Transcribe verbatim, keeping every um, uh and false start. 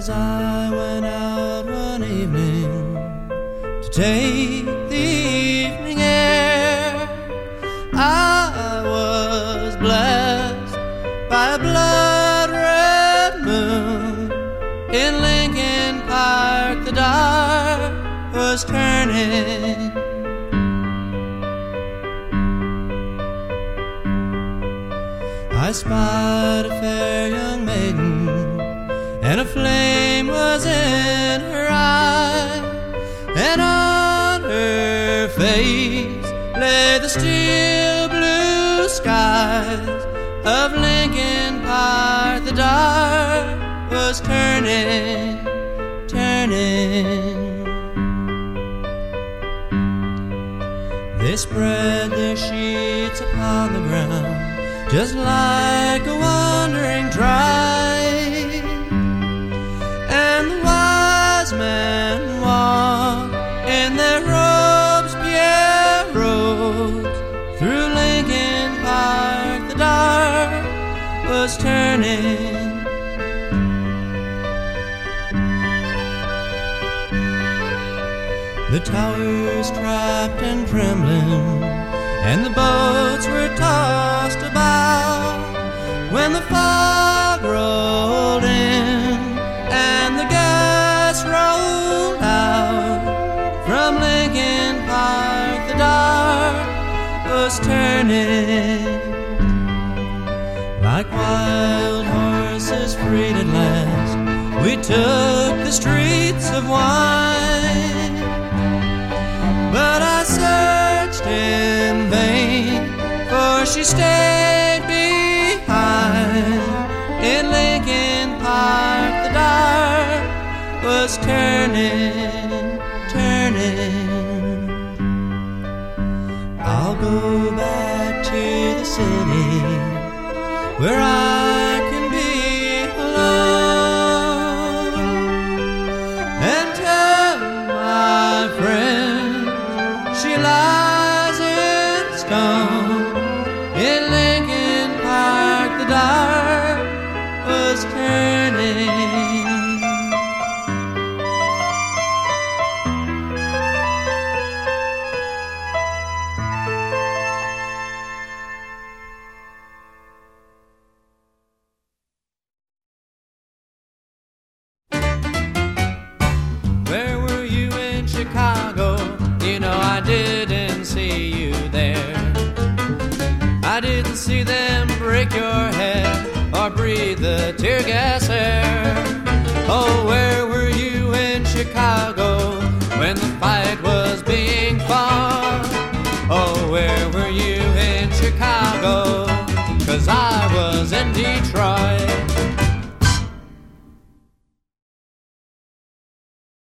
As I went out one evening to take the evening air, I was blessed by a blood-red moon. In Lincoln Park the dark was turning. I spied a fair young maiden, and a flame was in her eye, and on her face lay the steel blue skies of Lincoln Park. The dark was turning, turning. They spread their sheets upon the ground, just like a wandering tribe, and the wise men walked in their robes, Pierre robes, through Lincoln Park. The dark was turning. The towers trapped and trembling, and the boats were tossed about, when the fog rolled in and the gas rolled out. From Lincoln Park the dark was turning. Like wild horses freed at last, we took the streets of wine, but I searched in vain, for she stayed behind. In Lincoln Park the dark was turning, turning. I'll go back to the city where I can be alone and tell my friend she lies in stone. In Lincoln Park the dark was turning. Where were you in Chicago? You know I didn't see you there. I didn't see them break your head or breathe the tear gas air. Oh, where were you in Chicago when the fight was being fought? Oh, where were you in Chicago? 'Cause I